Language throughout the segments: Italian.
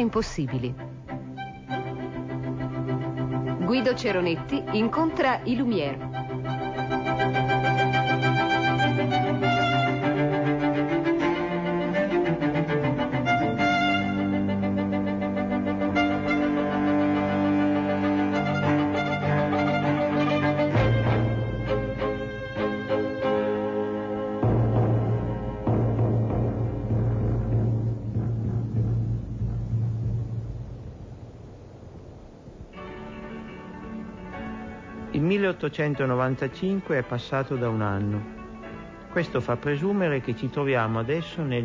impossibili. Guido Ceronetti incontra i Lumière. Il 1895 è passato da un anno. Questo fa presumere che ci troviamo adesso nel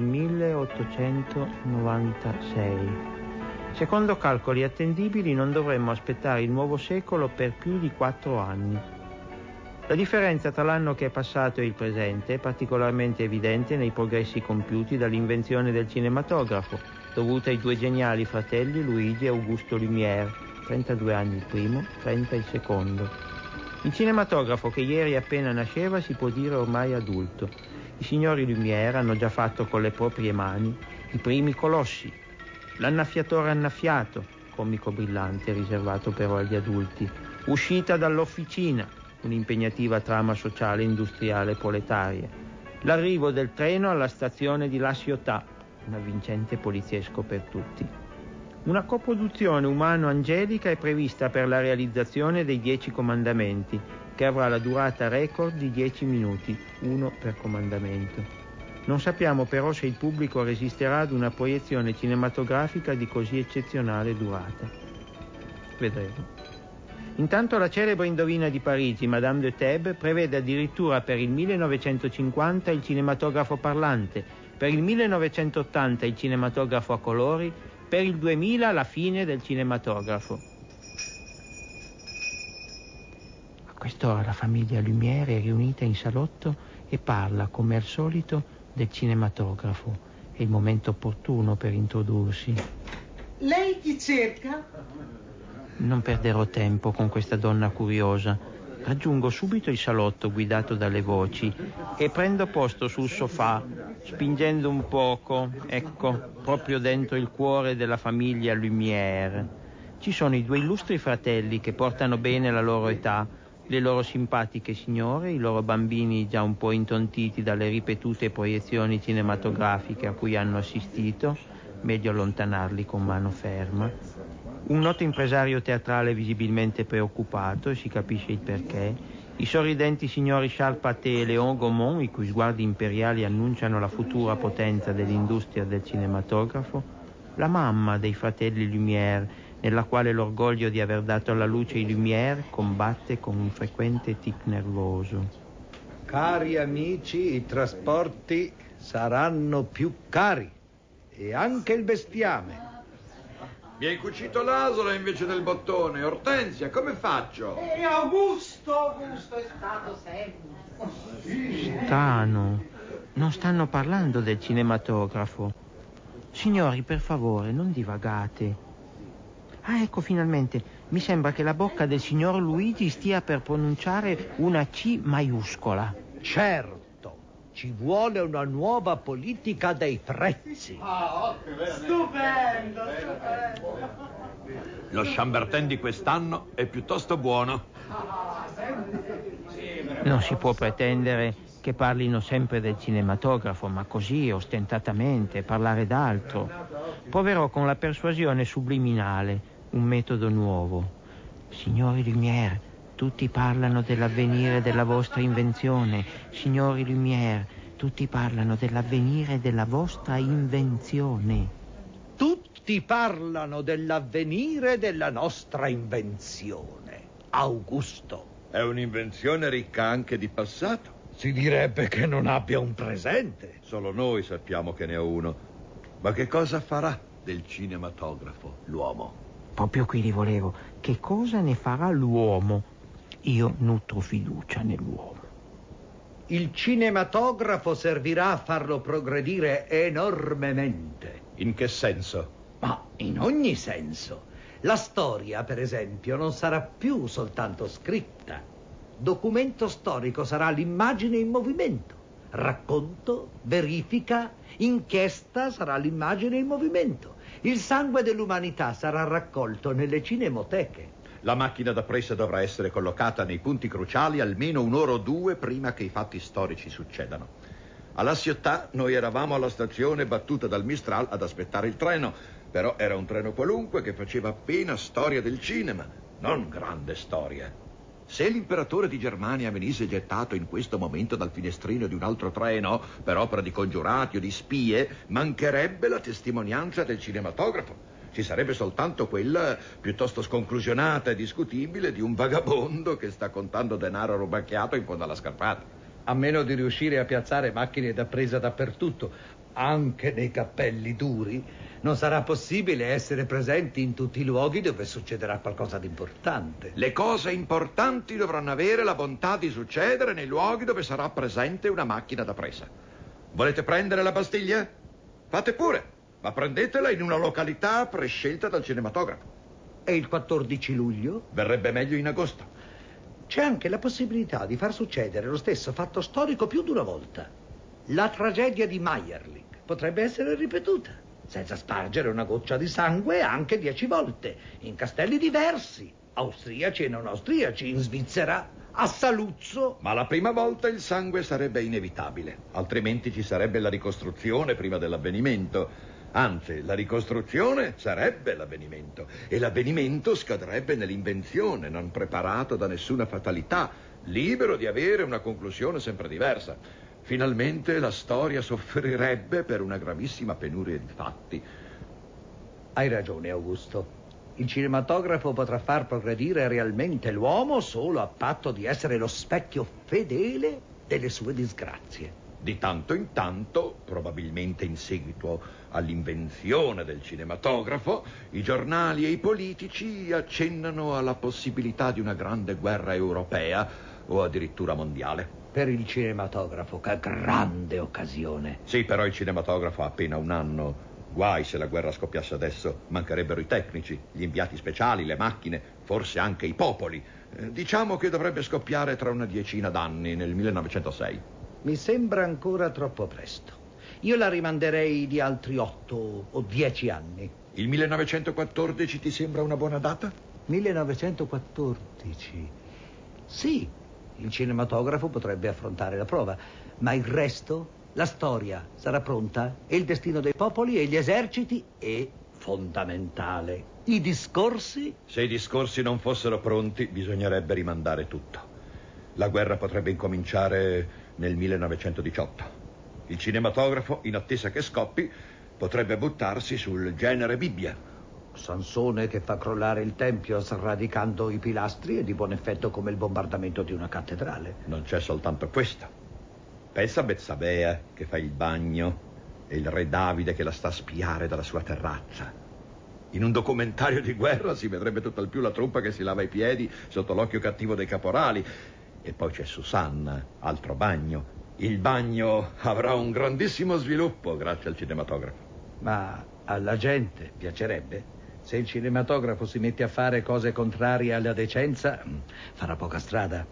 1896. Secondo calcoli attendibili non dovremmo aspettare il nuovo secolo per più di 4 anni. La differenza tra l'anno che è passato e il presente è particolarmente evidente nei progressi compiuti dall'invenzione del cinematografo, dovuta ai due geniali fratelli Luigi e Augusto Lumière, 32 anni il primo, 30 il secondo. Il cinematografo che ieri appena nasceva si può dire ormai adulto. I signori Lumière hanno già fatto con le proprie mani i primi colossi. L'annaffiatore annaffiato, comico brillante riservato però agli adulti. Uscita dall'officina, un'impegnativa trama sociale, industriale, proletaria. L'arrivo del treno alla stazione di La Ciotat, un avvincente poliziesco per tutti. Una coproduzione umano-angelica è prevista per la realizzazione dei 10 comandamenti, che avrà la durata record di 10 minuti, 1 per comandamento. Non sappiamo però se il pubblico resisterà ad una proiezione cinematografica di così eccezionale durata. Vedremo. Intanto la celebre indovina di Parigi, Madame de Thèbes, prevede addirittura per il 1950 il cinematografo parlante, per il 1980 il cinematografo a colori, per il 2000 la fine del cinematografo. A quest'ora la famiglia Lumière è riunita in salotto e parla, come al solito, del cinematografo. È il momento opportuno per introdursi. Lei chi cerca? Non perderò tempo con questa donna curiosa. Raggiungo subito il salotto guidato dalle voci e prendo posto sul sofà, spingendo un poco, ecco, proprio dentro il cuore della famiglia Lumière. Ci sono i due illustri fratelli che portano bene la loro età, le loro simpatiche signore, i loro bambini già un po' intontiti dalle ripetute proiezioni cinematografiche a cui hanno assistito, meglio allontanarli con mano ferma. Un noto impresario teatrale visibilmente preoccupato, e si capisce il perché, i sorridenti signori Charles Pathé e Léon Gaumont, i cui sguardi imperiali annunciano la futura potenza dell'industria del cinematografo, la mamma dei fratelli Lumière, nella quale l'orgoglio di aver dato alla luce i Lumière combatte con un frequente tic nervoso. Cari amici, i trasporti saranno più cari e anche il bestiame. Mi hai cucito l'asola invece del bottone. Ortensia, come faccio? Augusto è stato sempre. Strano, non stanno parlando del cinematografo. Signori, per favore, non divagate. Ah, ecco, finalmente, mi sembra che la bocca del signor Luigi stia per pronunciare una C maiuscola. Certo, ci vuole una nuova politica dei prezzi. Stupendo. Lo Chambertin di quest'anno è piuttosto buono. Non si può pretendere che parlino sempre del cinematografo, ma così, ostentatamente, parlare d'altro. Proverò con la persuasione subliminale, un metodo nuovo. Signori Lumière, tutti parlano dell'avvenire della vostra invenzione. Signori Lumière, tutti parlano dell'avvenire della vostra invenzione. Tutti parlano dell'avvenire della nostra invenzione. Augusto. È un'invenzione ricca anche di passato. Si direbbe che non abbia un presente. Solo noi sappiamo che ne ho uno. Ma che cosa farà del cinematografo l'uomo? Proprio qui li volevo. Che cosa ne farà l'uomo? Io nutro fiducia nell'uomo. Il cinematografo servirà a farlo progredire enormemente. In che senso? Ma in ogni senso. La storia, per esempio, non sarà più soltanto scritta. Documento storico sarà l'immagine in movimento. Racconto, verifica, inchiesta sarà l'immagine in movimento. Il sangue dell'umanità sarà raccolto nelle cinemoteche. La macchina da presa dovrà essere collocata nei punti cruciali almeno un'ora o due prima che i fatti storici succedano. Alla Ciotat noi eravamo alla stazione battuta dal Mistral ad aspettare il treno, però era un treno qualunque che faceva appena storia del cinema, non grande storia. Se l'imperatore di Germania venisse gettato in questo momento dal finestrino di un altro treno per opera di congiurati o di spie, mancherebbe la testimonianza del cinematografo. Ci sarebbe soltanto quella, piuttosto sconclusionata e discutibile, di un vagabondo che sta contando denaro rubacchiato in fondo alla scarpata. A meno di riuscire a piazzare macchine da presa dappertutto, anche nei cappelli duri, non sarà possibile essere presenti in tutti i luoghi dove succederà qualcosa di importante. Le cose importanti dovranno avere la bontà di succedere nei luoghi dove sarà presente una macchina da presa. Volete prendere la Bastiglia? Fate pure, ma prendetela in una località prescelta dal cinematografo. E il 14 luglio? Verrebbe meglio in agosto. C'è anche la possibilità di far succedere lo stesso fatto storico più di una volta. La tragedia di Meyerling potrebbe essere ripetuta, senza spargere una goccia di sangue, anche 10 volte, in castelli diversi, austriaci e non austriaci, in Svizzera, a Saluzzo. Ma la prima volta il sangue sarebbe inevitabile, altrimenti ci sarebbe la ricostruzione prima dell'avvenimento. Anzi, la ricostruzione sarebbe l'avvenimento, e l'avvenimento scadrebbe nell'invenzione, non preparato da nessuna fatalità, libero di avere una conclusione sempre diversa. Finalmente la storia soffrirebbe per una gravissima penuria di fatti. Hai ragione, Augusto. Il cinematografo potrà far progredire realmente l'uomo solo a patto di essere lo specchio fedele delle sue disgrazie. Di tanto in tanto, probabilmente in seguito all'invenzione del cinematografo, i giornali e i politici accennano alla possibilità di una grande guerra europea o addirittura mondiale. Per il cinematografo, che grande occasione. Sì, però il cinematografo ha appena un anno. Guai se la guerra scoppiasse adesso. Mancherebbero i tecnici, gli inviati speciali, le macchine, forse anche i popoli. Diciamo che dovrebbe scoppiare tra una 10 d'anni, nel 1906. Mi sembra ancora troppo presto. Io la rimanderei di altri 8 o 10 anni. Il 1914 ti sembra una buona data? 1914. Sì, il cinematografo potrebbe affrontare la prova, ma il resto, la storia, sarà pronta e il destino dei popoli e gli eserciti è fondamentale. I discorsi? Se i discorsi non fossero pronti, bisognerebbe rimandare tutto. La guerra potrebbe incominciare nel 1918. Il cinematografo, in attesa che scoppi, potrebbe buttarsi sul genere Bibbia. Sansone che fa crollare il tempio sradicando i pilastri è di buon effetto come il bombardamento di una cattedrale. Non c'è soltanto questo. Pensa a Betsabea che fa il bagno e il re Davide che la sta a spiare dalla sua terrazza. In un documentario di guerra si vedrebbe tutt'al più la truppa che si lava i piedi sotto l'occhio cattivo dei caporali. E poi c'è Susanna, altro bagno. Il bagno avrà un grandissimo sviluppo grazie al cinematografo. Ma alla gente piacerebbe? Se il cinematografo si mette a fare cose contrarie alla decenza, farà poca strada.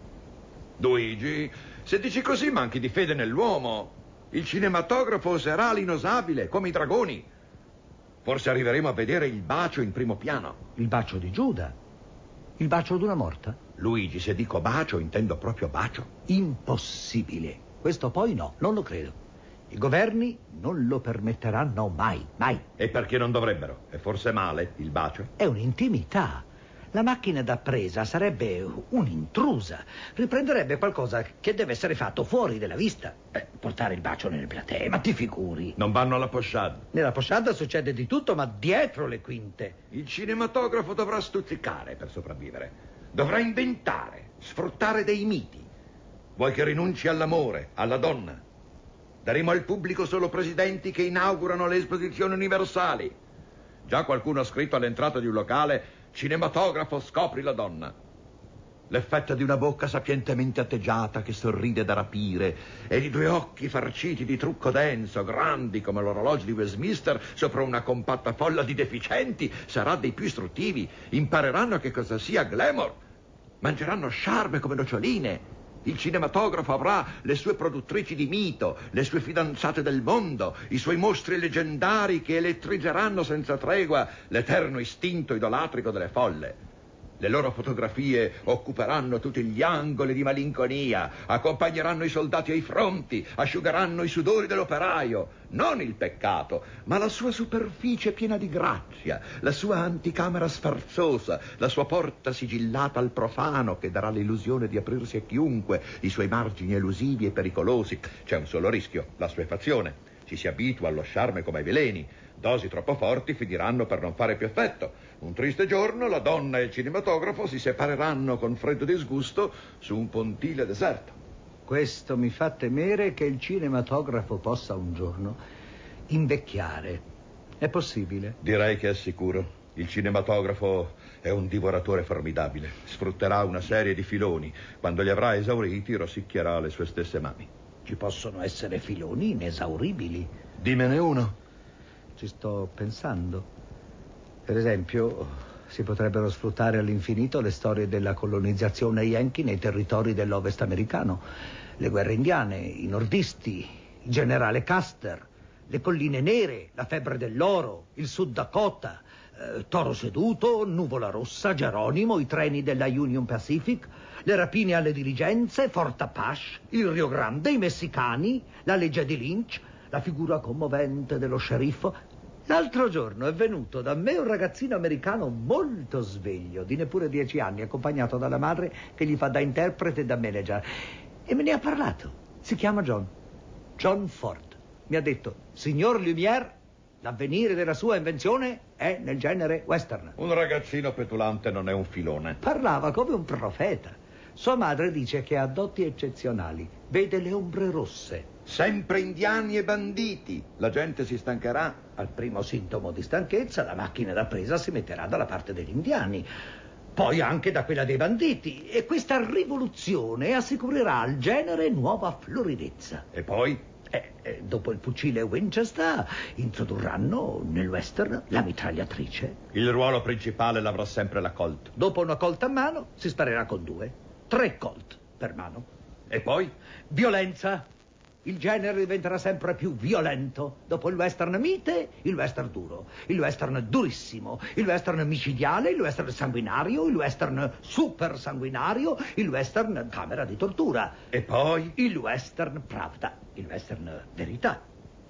Luigi, se dici così manchi di fede nell'uomo. Il cinematografo userà l'inosabile, come i dragoni. Forse arriveremo a vedere il bacio in primo piano. Il bacio di Giuda? Il bacio d'una morta? Luigi, se dico bacio, intendo proprio bacio. Impossibile. Questo poi no, non lo credo. I governi non lo permetteranno mai, mai. E perché non dovrebbero? È forse male il bacio? È un'intimità. La macchina da presa sarebbe un'intrusa. Riprenderebbe qualcosa che deve essere fatto fuori della vista. Portare il bacio nelle platee, ma ti figuri? Non vanno alla pochade. Nella pochade succede di tutto, ma dietro le quinte. Il cinematografo dovrà stuzzicare per sopravvivere. Dovrà inventare, sfruttare dei miti. Vuoi che rinunci all'amore, alla donna? Daremo al pubblico solo presidenti che inaugurano le esposizioni universali. Già qualcuno ha scritto all'entrata di un locale: cinematografo, scopri la donna. L'effetto di una bocca sapientemente atteggiata che sorride da rapire e di 2 occhi farciti di trucco denso, grandi come l'orologio di Westminster sopra una compatta folla di deficienti sarà dei più istruttivi. Impareranno che cosa sia glamour. Mangeranno sciarpe come noccioline. Il cinematografo avrà le sue produttrici di mito, le sue fidanzate del mondo, i suoi mostri leggendari che elettrizzeranno senza tregua l'eterno istinto idolatrico delle folle. Le loro fotografie occuperanno tutti gli angoli di malinconia, accompagneranno i soldati ai fronti, asciugheranno i sudori dell'operaio. Non il peccato, ma la sua superficie piena di grazia, la sua anticamera sfarzosa, la sua porta sigillata al profano che darà l'illusione di aprirsi a chiunque, i suoi margini elusivi e pericolosi. C'è un solo rischio, l'assuefazione. Ci si abitua allo sciarme come ai veleni. Dosi troppo forti finiranno per non fare più effetto. Un triste giorno la donna e il cinematografo si separeranno con freddo disgusto su un pontile deserto. Questo mi fa temere che il cinematografo possa un giorno invecchiare. È possibile? Direi che è sicuro. Il cinematografo è un divoratore formidabile. Sfrutterà una serie di filoni. Quando li avrà esauriti, rosicchierà le sue stesse mani. Ci possono essere filoni inesauribili. Dimmene uno. Ci sto pensando. Per esempio, si potrebbero sfruttare all'infinito le storie della colonizzazione yankee nei territori dell'Ovest americano, le guerre indiane, i nordisti, il generale Custer, le colline nere, la febbre dell'oro, il Sud Dakota, Toro Seduto, Nuvola Rossa, Geronimo, i treni della Union Pacific, le rapine alle diligenze, Fort Apache, il Rio Grande, i messicani, la legge di Lynch, la figura commovente dello sceriffo. L'altro giorno è venuto da me un ragazzino americano molto sveglio, di neppure 10 anni, accompagnato dalla madre che gli fa da interprete e da manager. E me ne ha parlato. Si chiama John Ford. Mi ha detto: signor Lumière, l'avvenire della sua invenzione è nel genere western. Un ragazzino petulante non è un filone. Parlava come un profeta. Sua madre dice che ha doti eccezionali. Vede le ombre rosse. Sempre indiani e banditi. La gente si stancherà. Al primo sintomo di stanchezza, la macchina da presa si metterà dalla parte degli indiani, poi anche da quella dei banditi, e questa rivoluzione assicurerà al genere nuova floridezza. E poi? Dopo il fucile Winchester introdurranno nel western la mitragliatrice. Il ruolo principale l'avrà sempre la Colt. Dopo una Colt a mano si sparerà con 2, 3 Colt per mano. E poi? Violenza. Il genere diventerà sempre più violento. Dopo il western mite, il western duro, il western durissimo, il western micidiale, il western sanguinario, il western super sanguinario, il western camera di tortura. E poi? Il western pravda, il western verità.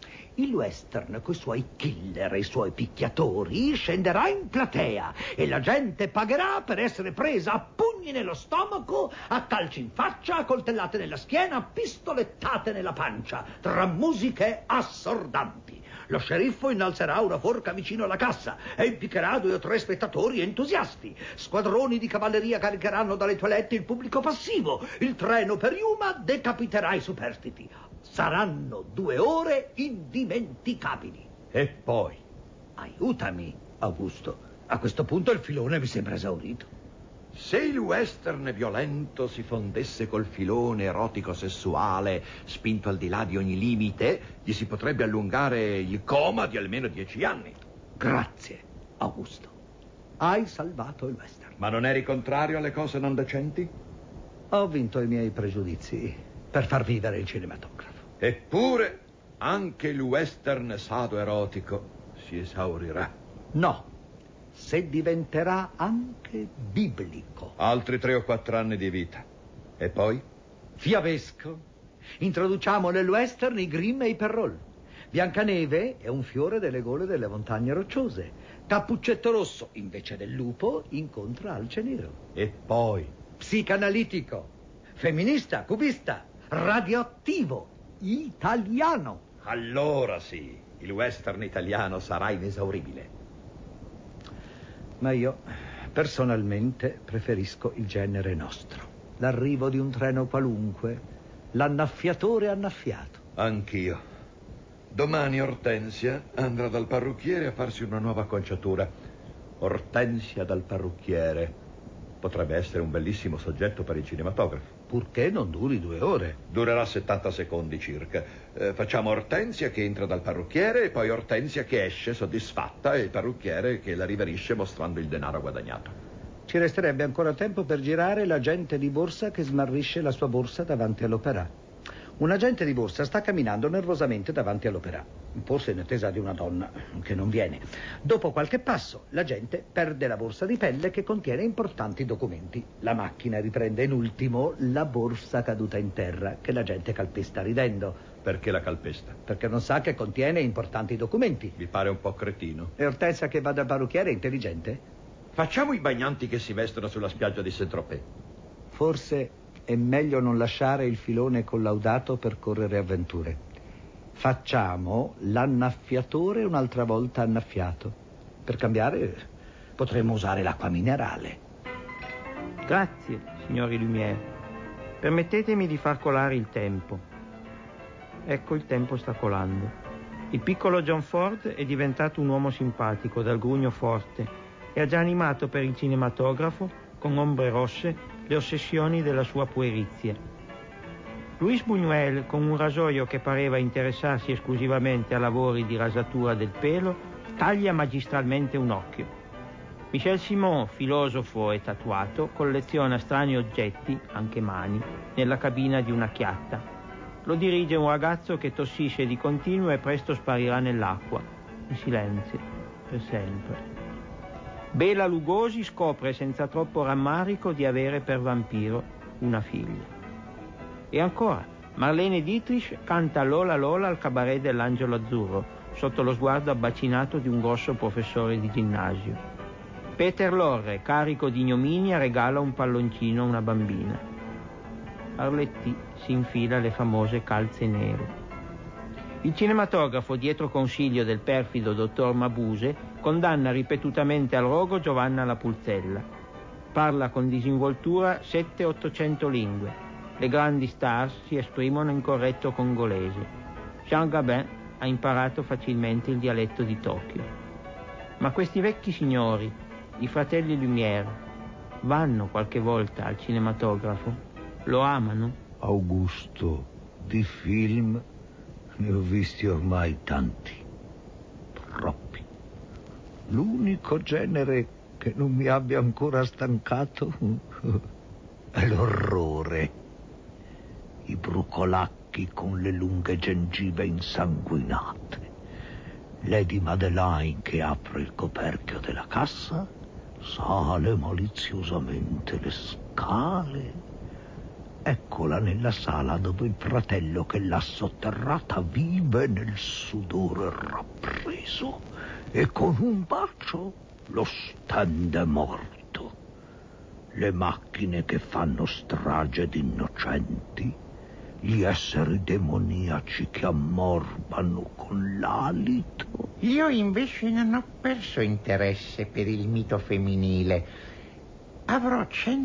Il western, coi suoi killer e i suoi picchiatori, scenderà in platea e la gente pagherà per essere presa a pugni nello stomaco, a calci in faccia, a coltellate nella schiena, a pistolettate nella pancia, tra musiche assordanti. Lo sceriffo innalzerà una forca vicino alla cassa e impiccherà 2 o 3 spettatori entusiasti. Squadroni di cavalleria caricheranno dalle toilette il pubblico passivo. Il treno per Yuma decapiterà i superstiti. Saranno 2 ore indimenticabili. E poi? Aiutami, Augusto. A questo punto il filone mi sembra esaurito. Se il western violento si fondesse col filone erotico-sessuale, spinto al di là di ogni limite, gli si potrebbe allungare il coma di almeno 10 anni. Grazie, Augusto. Hai salvato il western. Ma non eri contrario alle cose non decenti? Ho vinto i miei pregiudizi per far vivere il cinematografo. Eppure, anche il western sado-erotico si esaurirà. No, se diventerà anche biblico. Altri 3 o 4 anni di vita. E poi? Fiabesco. Introduciamo nel western i Grimm e i Perrault. Biancaneve è un fiore delle gole delle montagne rocciose. Cappuccetto Rosso, invece del lupo, incontra Alce Nero. E poi? Psicanalitico, femminista, cubista, radioattivo, italiano. Allora sì, il western italiano sarà inesauribile. Ma io, personalmente, preferisco il genere nostro. L'arrivo di un treno qualunque, l'annaffiatore annaffiato. Anch'io. Domani Ortensia andrà dal parrucchiere a farsi una nuova acconciatura. Ortensia dal parrucchiere. Potrebbe essere un bellissimo soggetto per il cinematografo. Purché non duri 2 ore. Durerà 70 secondi circa. Facciamo Ortensia che entra dal parrucchiere e poi Ortensia che esce soddisfatta e il parrucchiere che la riverisce mostrando il denaro guadagnato. Ci resterebbe ancora tempo per girare l'agente di borsa che smarrisce la sua borsa davanti all'opera. Un agente di borsa sta camminando nervosamente davanti all'opera, forse in attesa di una donna che non viene. Dopo qualche passo, l'agente perde la borsa di pelle che contiene importanti documenti. La macchina riprende in ultimo la borsa caduta in terra, che l'agente calpesta ridendo. Perché la calpesta? Perché non sa che contiene importanti documenti. Vi pare un po' cretino? E Ortensia che va dal parrucchiere è intelligente? Facciamo i bagnanti che si vestono sulla spiaggia di Saint-Tropez. Forse è meglio non lasciare il filone collaudato per correre avventure. Facciamo l'annaffiatore un'altra volta annaffiato. Per cambiare potremmo usare l'acqua minerale. Grazie, signori Lumière. Permettetemi di far colare il tempo. Ecco, il tempo sta colando. Il piccolo John Ford è diventato un uomo simpatico, dal grugno forte, e ha già animato per il cinematografo, con ombre rosse, le ossessioni della sua puerizia. Luis Buñuel, con un rasoio che pareva interessarsi esclusivamente a lavori di rasatura del pelo, taglia magistralmente un occhio. Michel Simon, filosofo e tatuato, colleziona strani oggetti, anche mani, nella cabina di una chiatta. Lo dirige un ragazzo che tossisce di continuo e presto sparirà nell'acqua, in silenzio, per sempre. Bela Lugosi scopre senza troppo rammarico di avere per vampiro una figlia. E ancora, Marlene Dietrich canta Lola Lola al cabaret dell'Angelo Azzurro, sotto lo sguardo abbacinato di un grosso professore di ginnasio. Peter Lorre, carico di ignominia, regala un palloncino a una bambina. Arletty si infila le famose calze nere. Il cinematografo, dietro consiglio del perfido dottor Mabuse, condanna ripetutamente al rogo Giovanna la Pulzella. Parla con disinvoltura 700-800 lingue. Le grandi stars si esprimono in corretto congolese. Jean Gabin ha imparato facilmente il dialetto di Tokyo. Ma questi vecchi signori, i fratelli Lumière, vanno qualche volta al cinematografo? Lo amano? Augusto, di film ne ho visti ormai tanti, troppi. L'unico genere che non mi abbia ancora stancato è l'orrore. I brucolacchi con le lunghe gengive insanguinate, Lady Madeleine che apre il coperchio della cassa, sale maliziosamente le scale. Eccola nella sala dove il fratello che l'ha sotterrata vive nel sudore rappreso e con un bacio lo stende morto. Le macchine che fanno strage di innocenti, gli esseri demoniaci che ammorbano con l'alito. Io invece non ho perso interesse per il mito femminile. Avrò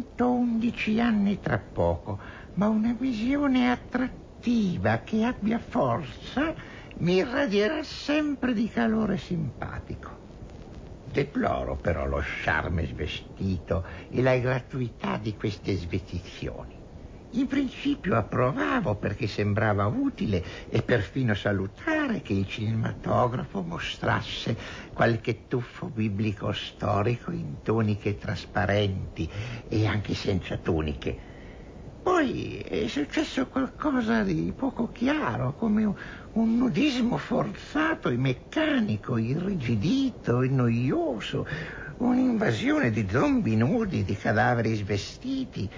111 anni tra poco, ma una visione attrattiva che abbia forza mi irradierà sempre di calore simpatico. Deploro però lo charme svestito e la gratuità di queste svestizioni. In principio approvavo perché sembrava utile e perfino salutare che il cinematografo mostrasse qualche tuffo biblico storico in tuniche trasparenti e anche senza tuniche. Poi è successo qualcosa di poco chiaro, come un nudismo forzato e meccanico, irrigidito e noioso, un'invasione di zombie nudi, di cadaveri svestiti.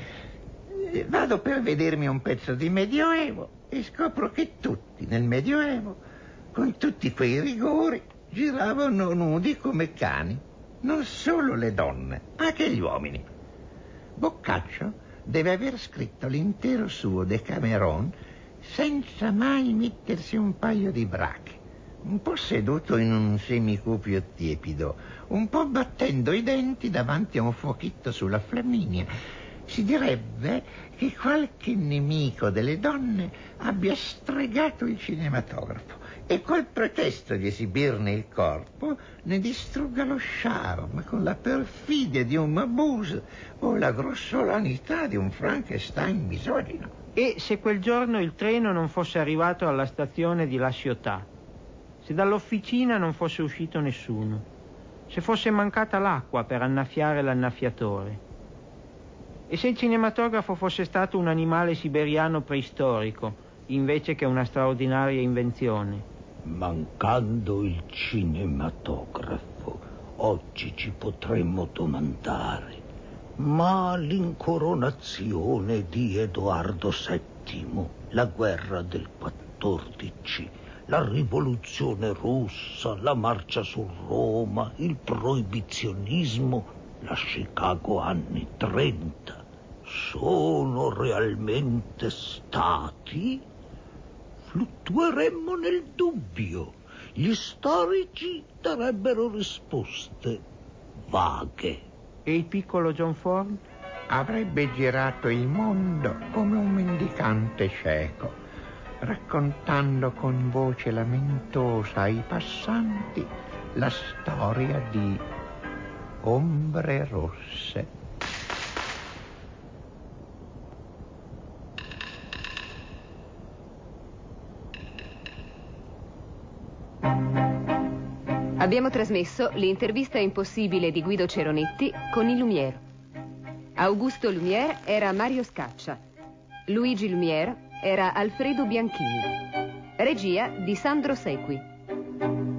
Vado per vedermi un pezzo di Medioevo e scopro che tutti nel Medioevo, con tutti quei rigori, giravano nudi come cani. Non solo le donne, anche gli uomini. Boccaccio deve aver scritto l'intero suo Decameron senza mai mettersi un paio di brache, un po' seduto in un semicupio tiepido, un po' battendo i denti davanti a un fuochetto sulla Flaminia. Si direbbe che qualche nemico delle donne abbia stregato il cinematografo e col pretesto di esibirne il corpo ne distrugga lo charme con la perfidia di un Mabuse o la grossolanità di un Frankenstein misogino. E se quel giorno il treno non fosse arrivato alla stazione di La Ciotat? Se dall'officina non fosse uscito nessuno? se fosse mancata l'acqua per annaffiare l'annaffiatore. E se il cinematografo fosse stato un animale siberiano preistorico, invece che una straordinaria invenzione. Mancando il cinematografo, oggi ci potremmo domandare: ma l'incoronazione di Edoardo VII, la guerra del 14, la rivoluzione russa, la marcia su Roma, il proibizionismo, la Chicago anni 30, sono realmente stati? Fluttueremmo nel dubbio. Gli storici darebbero risposte vaghe. E il piccolo John Ford? Avrebbe girato il mondo come un mendicante cieco, raccontando con voce lamentosa ai passanti la storia di Ombre Rosse. Abbiamo trasmesso l'intervista impossibile di Guido Ceronetti con i Lumière. Augusto Lumière era Mario Scaccia. Luigi Lumière era Alfredo Bianchini. Regia di Sandro Sequi.